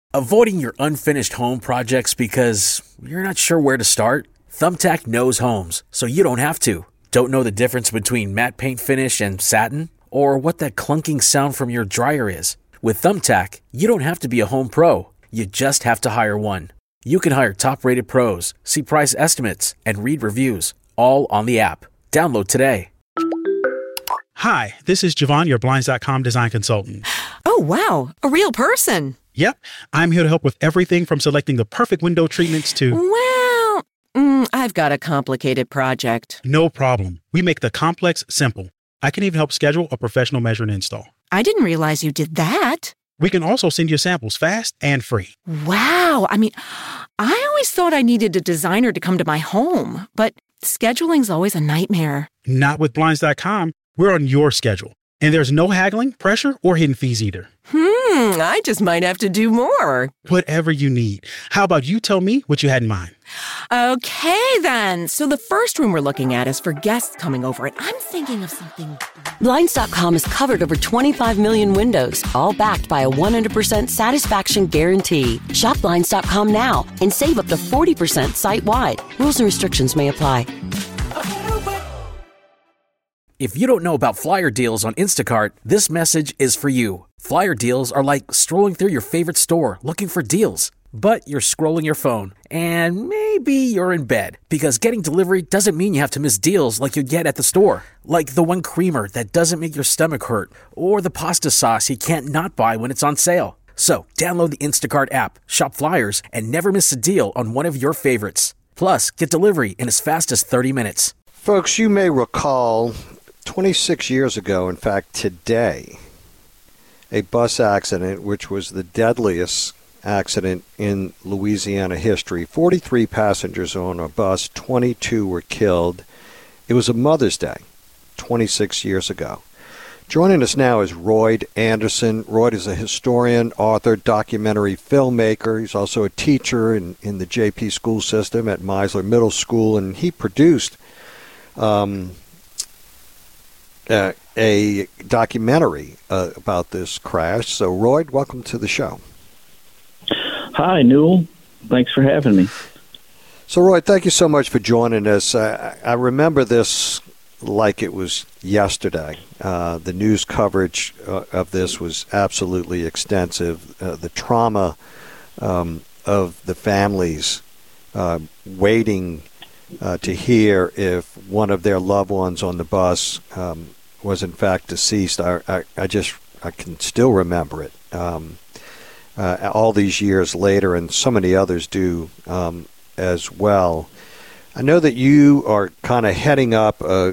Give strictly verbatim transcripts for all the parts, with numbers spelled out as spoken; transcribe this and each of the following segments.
Avoiding your unfinished home projects because you're not sure where to start? Thumbtack knows homes, so you don't have to. Don't know the difference between matte paint finish and satin? Or what that clunking sound from your dryer is? With Thumbtack, you don't have to be a home pro. You just have to hire one. You can hire top-rated pros, see price estimates, and read reviews, all on the app. Download today. Hi, this is Javon, your Blinds dot com design consultant. Oh, wow. A real person. Yep. I'm here to help with everything from selecting the perfect window treatments to... Well, mm, I've got a complicated project. No problem. We make the complex simple. I can even help schedule a professional measure and install. I didn't realize you did that. We can also send you samples fast and free. Wow. I mean, I always thought I needed a designer to come to my home, but scheduling's always a nightmare. Not with Blinds dot com. We're on your schedule. And there's no haggling, pressure, or hidden fees either. Hmm, I just might have to do more. Whatever you need. How about you tell me what you had in mind? Okay, then. So the first room we're looking at is for guests coming over, and I'm thinking of something... Blinds dot com has covered over twenty-five million windows, all backed by a one hundred percent satisfaction guarantee. Shop Blinds dot com now and save up to forty percent site-wide. Rules and restrictions may apply. If you don't know about flyer deals on Instacart, this message is for you. Flyer deals are like strolling through your favorite store looking for deals. But you're scrolling your phone, and maybe you're in bed, because getting delivery doesn't mean you have to miss deals like you get at the store. Like the one creamer that doesn't make your stomach hurt, or the pasta sauce you can't not buy when it's on sale. So download the Instacart app, shop flyers, and never miss a deal on one of your favorites. Plus, get delivery in as fast as thirty minutes. Folks, you may recall twenty-six years ago, in fact today, a bus accident which was the deadliest accident in Louisiana history. forty-three passengers on a bus, twenty-two were killed. It was a Mother's Day twenty-six years ago. Joining us now is Royd Anderson. Royd is a historian, author, documentary filmmaker. He's also a teacher in, in the J P school system at Meisler Middle School, and he produced um, uh, a documentary uh, about this crash. So, Royd, welcome to the show. Hi, Newell. Thanks for having me. So, Royd, thank you so much for joining us. Uh, I remember this like it was yesterday. Uh, the news coverage uh, of this was absolutely extensive. Uh, the trauma um, of the families uh, waiting uh, to hear if one of their loved ones on the bus um, was in fact deceased. I, I, I just I can still remember it. Um, Uh, all these years later, and so many others do um, as well. I know that you are kind of heading up a,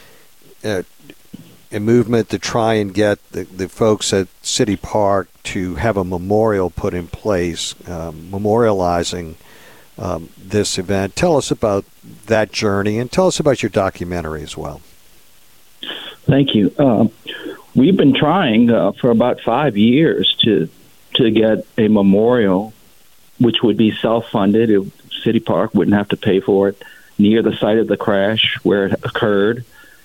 a, a movement to try and get the, the folks at City Park to have a memorial put in place, um, memorializing um, this event. Tell us about that journey, and tell us about your documentary as well. Thank you. Uh, we've been trying uh, for about five years to to get a memorial, which would be self-funded. It, City Park wouldn't have to pay for it, near the site of the crash where it occurred.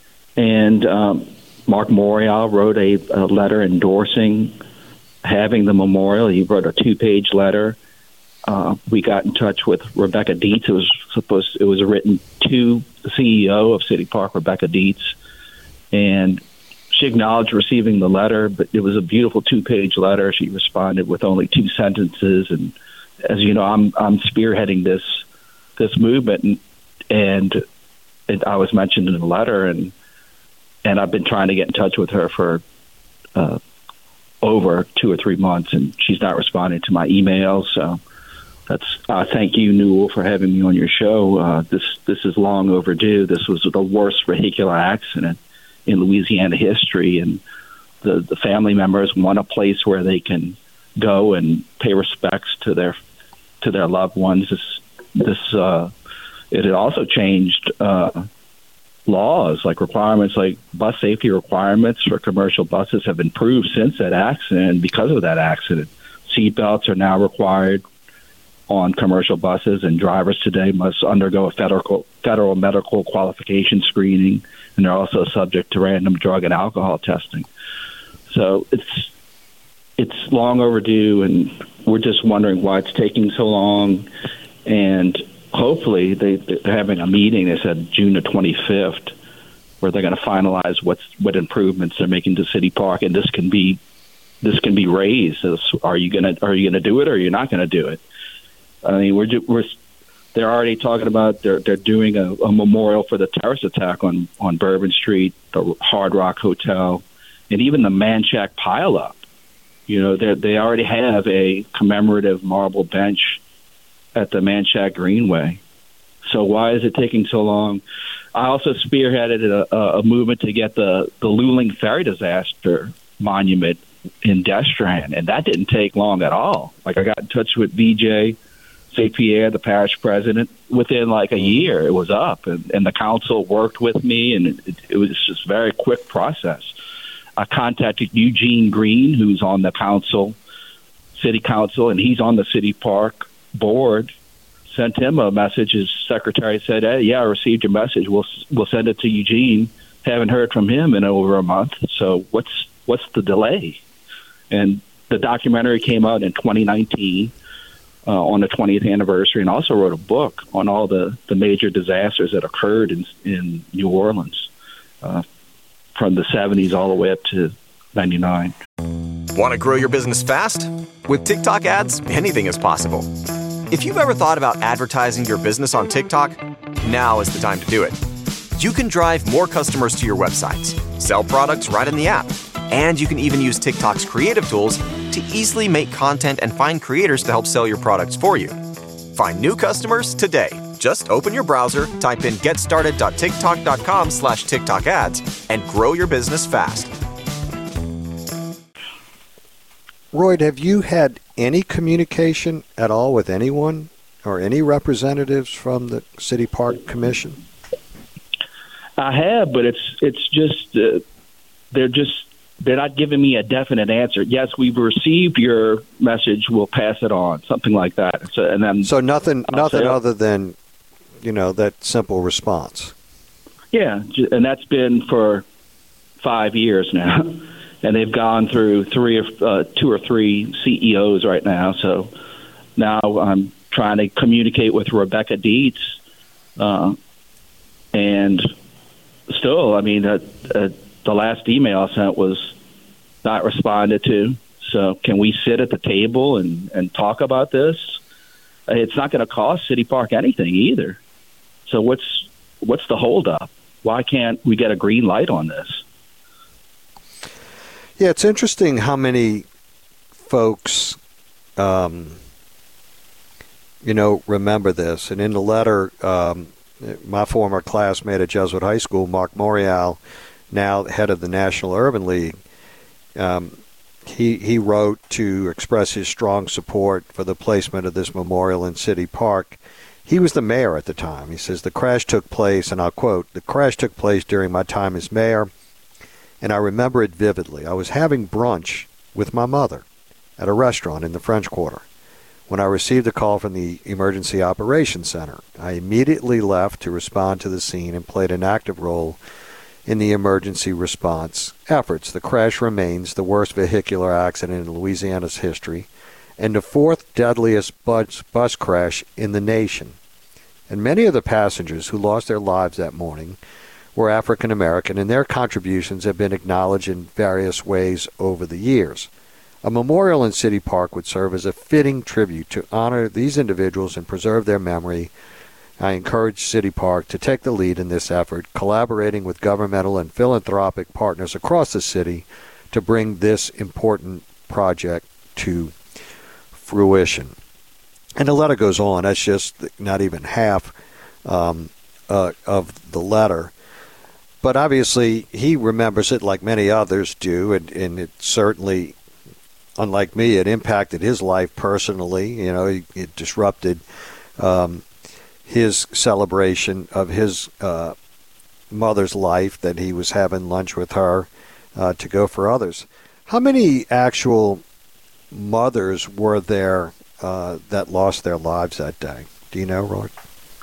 And um, Mark Morial wrote a, a letter endorsing having the memorial. He wrote a two-page letter. Uh, we got in touch with Rebecca Dietz. It was supposed. It was written to the C E O of City Park, Rebecca Dietz, and she acknowledged receiving the letter, but it was a beautiful two-page letter. She responded with only two sentences, and as you know, I'm I'm spearheading this this movement, and and, and I was mentioned in the letter, and and I've been trying to get in touch with her for uh, over two or three months, and she's not responding to my emails. So that's uh, thank you, Newell, for having me on your show. Uh, this this is long overdue. This was the worst vehicular accident in Louisiana history, and the, the family members want a place where they can go and pay respects to their to their loved ones. This, this uh, it had also changed uh, laws, like requirements, like bus safety requirements for commercial buses have improved since that accident. And because of that accident, seatbelts are now required on commercial buses, and drivers today must undergo a federal federal medical qualification screening, and they're also subject to random drug and alcohol testing. So it's it's long overdue, and we're just wondering why it's taking so long. And hopefully they, they're having a meeting, they said June the twenty-fifth, where they're going to finalize what's, what improvements they're making to City Park, and this can be this can be raised. Are you going to are you going to do it, or are you not going to do it? I mean, we're we're they're already talking about they're they're doing a, a memorial for the terrorist attack on on Bourbon Street, the Hard Rock Hotel, and even the Manchac pileup. You know, they they already have a commemorative marble bench at the Manchac Greenway. So why is it taking so long? I also spearheaded a, a movement to get the, the Luling Ferry disaster monument in Destrehan, and that didn't take long at all. Like, I got in touch with V J Saint Pierre, the parish president. Within like a year, it was up, and, and the council worked with me, and it, it was just a very quick process. I contacted Eugene Green, who's on the council, city council, and he's on the city park board. Sent him a message. His secretary said, hey, yeah, I received your message. We'll we'll send it to Eugene. Haven't heard from him in over a month. So what's what's the delay? And the documentary came out in twenty nineteen uh, on the twentieth anniversary, and also wrote a book on all the, the major disasters that occurred in, in New Orleans uh, from the seventies all the way up to ninety-nine. Want to grow your business fast? With TikTok ads, anything is possible. If you've ever thought about advertising your business on TikTok, now is the time to do it. You can drive more customers to your websites, sell products right in the app, and you can even use TikTok's creative tools to easily make content and find creators to help sell your products for you. Find new customers today. Just open your browser, type in getstarted.tiktok.com slash TikTok ads, and grow your business fast. Royd, have you had any communication at all with anyone or any representatives from the City Park Commission? I have, but it's it's just uh, they're just they're not giving me a definite answer. Yes, we've received your message. We'll pass it on, something like that. So, and then so nothing, I'll nothing say, other than you know that simple response. Yeah, and that's been for five years now. And they've gone through three or uh, two or three C E Os right now. So now I'm trying to communicate with Rebecca Dietz, uh, and still, I mean, uh, uh, the last email I sent was not responded to. So can we sit at the table and, and talk about this? It's not going to cost City Park anything either. So what's what's the holdup? Why can't we get a green light on this? Yeah, it's interesting how many folks, um, you know, remember this. And in the letter, um, my former classmate at Jesuit High School, Mark Morial, now head of the National Urban League, um, he he wrote to express his strong support for the placement of this memorial in City Park. He was the mayor at the time. He says, the crash took place, and I'll quote, the crash took place during my time as mayor, and I remember it vividly. I was having brunch with my mother at a restaurant in the French Quarter when I received a call from the Emergency Operations Center. I immediately left to respond to the scene and played an active role in the emergency response efforts. The crash remains the worst vehicular accident in Louisiana's history and the fourth deadliest bus, bus crash in the nation. And many of the passengers who lost their lives that morning were African American, and their contributions have been acknowledged in various ways over the years. A memorial in City Park would serve as a fitting tribute to honor these individuals and preserve their memory. I encourage City Park to take the lead in this effort, collaborating with governmental and philanthropic partners across the city to bring this important project to fruition. And the letter goes on. That's just not even half um, uh, of the letter. But obviously, he remembers it like many others do, and, and it certainly, unlike me, it impacted his life personally. You know, it, it disrupted um, his celebration of his uh, mother's life, that he was having lunch with her uh, to go for others. How many actual mothers were there uh, that lost their lives that day? Do you know, Roy?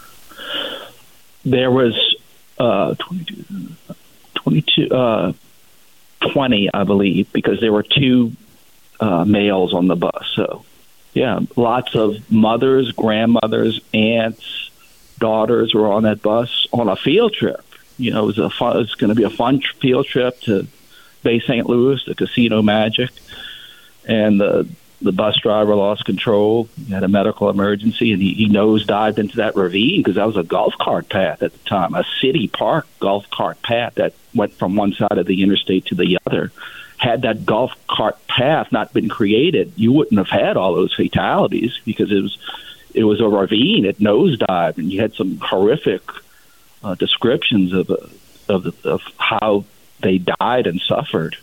There was Uh, twenty-two, twenty-two, uh, twenty, I believe, because there were two uh, males on the bus. So, yeah, lots of mothers, grandmothers, aunts, daughters were on that bus on a field trip. You know, it was a fun, it was going to be a fun field trip to Bay Saint Louis, the Casino Magic, and the the bus driver lost control. He had a medical emergency, and he, he nosedived into that ravine because that was a golf cart path at the time, a city park golf cart path that went from one side of the interstate to the other. Had that golf cart path not been created, you wouldn't have had all those fatalities because it was it was a ravine. It nosedived, and you had some horrific uh, descriptions of uh, of, of how they died and suffered.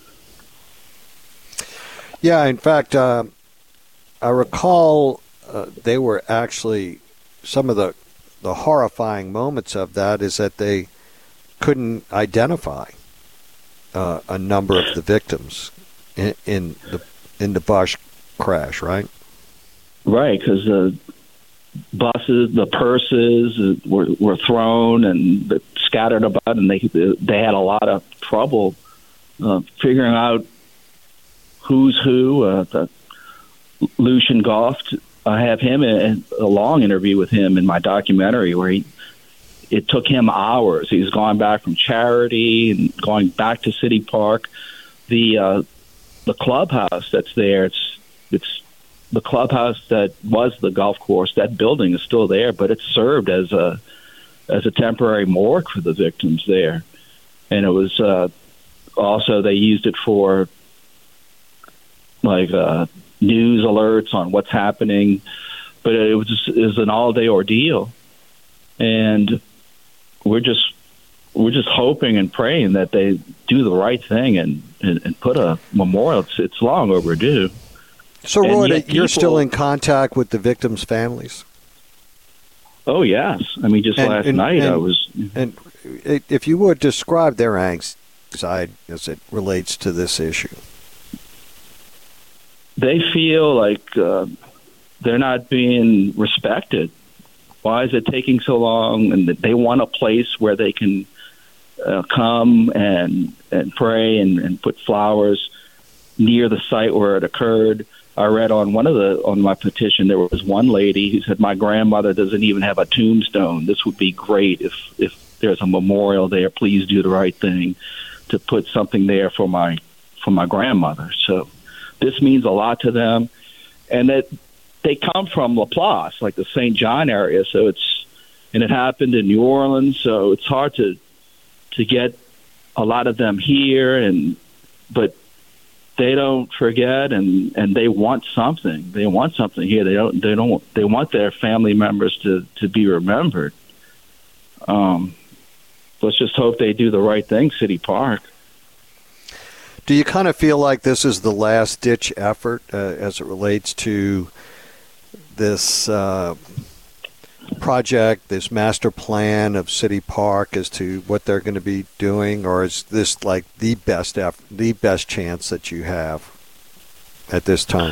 Yeah, in fact, uh, I recall uh, they were actually, some of the, the horrifying moments of that is that they couldn't identify uh, a number of the victims in, in the in the bus crash, right? Right, because the buses, the purses were, were thrown and scattered about, and they they had a lot of trouble uh, figuring out who's who. Uh, the, Lucian Goff, I have him in a long interview with him in my documentary where he it took him hours. He's gone back from Charity and going back to City Park. The uh, the clubhouse that's there, it's it's the clubhouse that was the golf course. That building is still there, but it served as a as a temporary morgue for the victims there. And it was uh, also they used it for like uh, news alerts on what's happening, but it was just, it was an all-day ordeal, and we're just we're just hoping and praying that they do the right thing and, and, and put a memorial. It's, it's long overdue. So, Roy, you're people, still in contact with the victims' families? Oh yes, I mean just and, last and, night and, I was. And if you would describe their anxiety as it relates to this issue. They feel like uh, they're not being respected. Why is it taking so long? And they want a place where they can uh, come and and pray and, and put flowers near the site where it occurred. I read on one of the on my petition there was one lady who said, "My grandmother doesn't even have a tombstone. This would be great if if there's a memorial there. Please do the right thing to put something there for my for my grandmother." So. This means a lot to them, and that they come from LaPlace, like the Saint John area. So it's, and it happened in New Orleans. So it's hard to to get a lot of them here, and but they don't forget, and, and they want something. They want something here. They don't. They don't. They want their family members to, to be remembered. Um, let's just hope they do the right thing, City Park. Do you kind of feel like this is the last-ditch effort uh, as it relates to this uh, project, this master plan of City Park as to what they're going to be doing, or is this like the best eff- the best chance that you have at this time?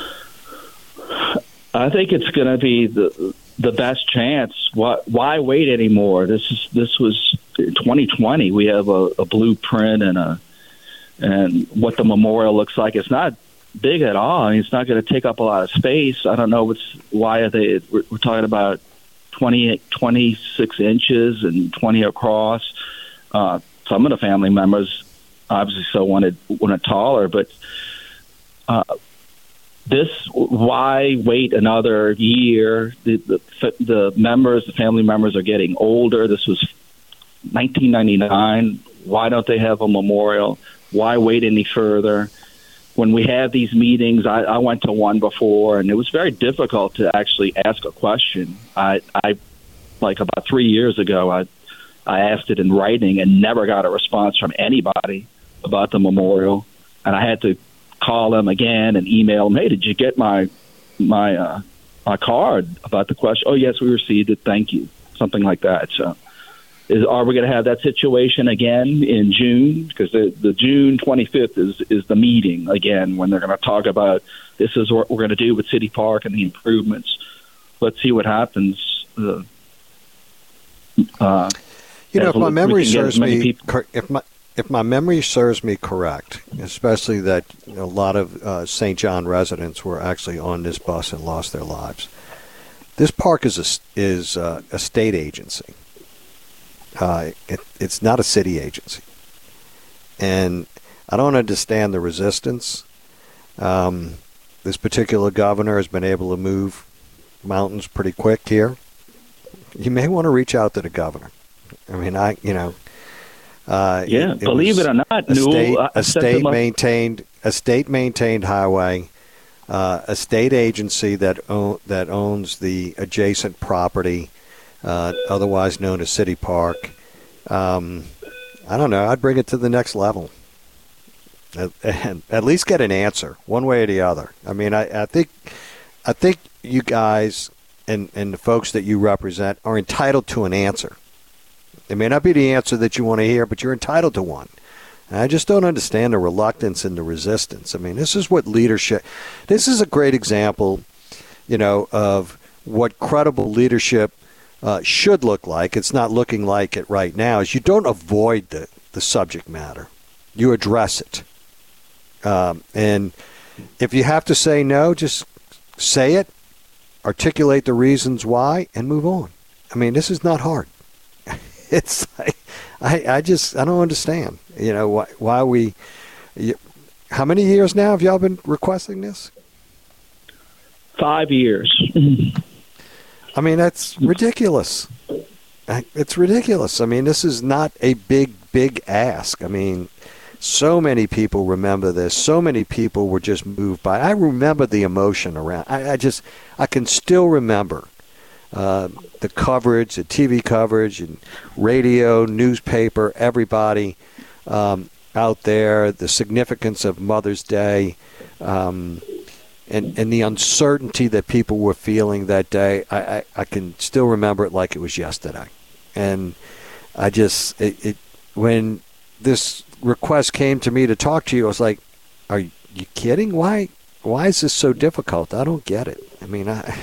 I think it's going to be the the best chance. Why, why wait anymore? This is this was twenty twenty. We have a, a blueprint and a and what the memorial looks like. It's not big at all. I mean, it's not going to take up a lot of space. I don't know what's why are they. We're, we're talking about twenty, twenty-six inches and twenty across. Uh, some of the family members obviously so wanted wanted taller, but uh, this why wait another year? The, the the members, the family members are getting older. This was nineteen ninety-nine. Why don't they have a memorial? Why wait any further? When we have these meetings, I, I went to one before, and it was very difficult to actually ask a question. I, I like about three years ago, I, I asked it in writing and never got a response from anybody about the memorial. And I had to call them again and email them, "Hey, did you get my my uh, my card about the question?" "Oh, yes, we received it. Thank you." Something like that. So. Is, are we going to have that situation again in June? Because the, the June twenty-fifth is, is the meeting again when they're going to talk about this is what we're going to do with City Park and the improvements. Let's see what happens. Uh, uh, you know, if my memory serves me, people- if my if my memory serves me correct, especially that you know, a lot of uh, Saint John residents were actually on this bus and lost their lives. This park is a, is a, a state agency. Uh, it, it's not a city agency. And I don't understand the resistance. Um, this particular governor has been able to move mountains pretty quick here. You may want to reach out to the governor. I mean, I, you know, uh, yeah, it, it believe it or not, a Newell, state, I a set state them up- maintained, a state maintained highway, uh, a state agency that own, that owns the adjacent property, uh, otherwise known as City Park. Um, I don't know. I'd bring it to the next level. And at least get an answer, one way or the other. I mean, I, I think, I think you guys and and the folks that you represent are entitled to an answer. It may not be the answer that you want to hear, but you're entitled to one. And I just don't understand the reluctance and the resistance. I mean, this is what leadership. This is a great example, you know, of what credible leadership uh, should look like. It's not looking like it right now. Is you don't avoid the the subject matter, you address it. Um, and if you have to say no, just say it, articulate the reasons why, and move on. I mean, this is not hard. It's like, I, I just, I don't understand, you know, why, why we, you, how many years now have y'all been requesting this? Five years. I mean, that's ridiculous. It's ridiculous. I mean, this is not a big, big ask. I mean, so many people remember this. So many people were just moved by it. I remember the emotion around. I, I just, I can still remember uh, the coverage, the T V coverage, and radio, newspaper, everybody um, out there, the significance of Mother's Day, um, and, and the uncertainty that people were feeling that day. I, I, I can still remember it like it was yesterday. And I just, it, it when this request came to me to talk to you, I was like, are you kidding? Why why is this so difficult? I don't get it. I mean, I,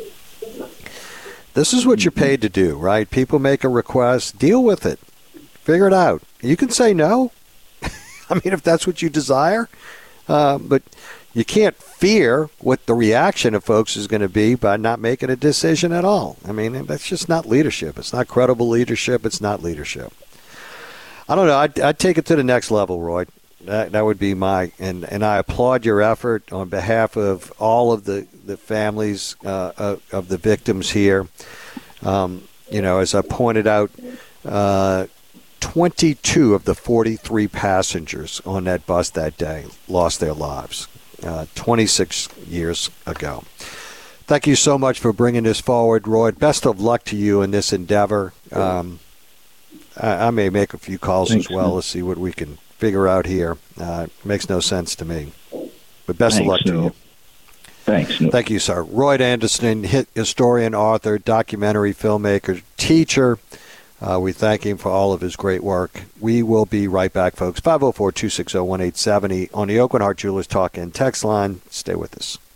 this is what you're paid to do, right? People make a request, deal with it, figure it out. You can say no. I mean, if that's what you desire, uh, but you can't fear what the reaction of folks is going to be by not making a decision at all. I mean, that's just not leadership. It's not credible leadership. It's not leadership. I don't know. I'd, I'd take it to the next level, Roy. That, that would be my and, – and I applaud your effort on behalf of all of the, the families uh, of, of the victims here. Um, you know, as I pointed out, uh, twenty-two of the forty-three passengers on that bus that day lost their lives uh, twenty-six years ago. Thank you so much for bringing this forward, Roy. Best of luck to you in this endeavor. Um I may make a few calls Thanks, as well man. to see what we can figure out here. Uh, it makes no sense to me. But best Thanks, of luck to no. you. Thanks. No. Thank you, sir. Roy Anderson, historian, author, documentary filmmaker, teacher. Uh, we thank him for all of his great work. We will be right back, folks. five oh four, two six oh, one eight seven oh on the Aucoin Hart Jewelers Talk and Text line. Stay with us.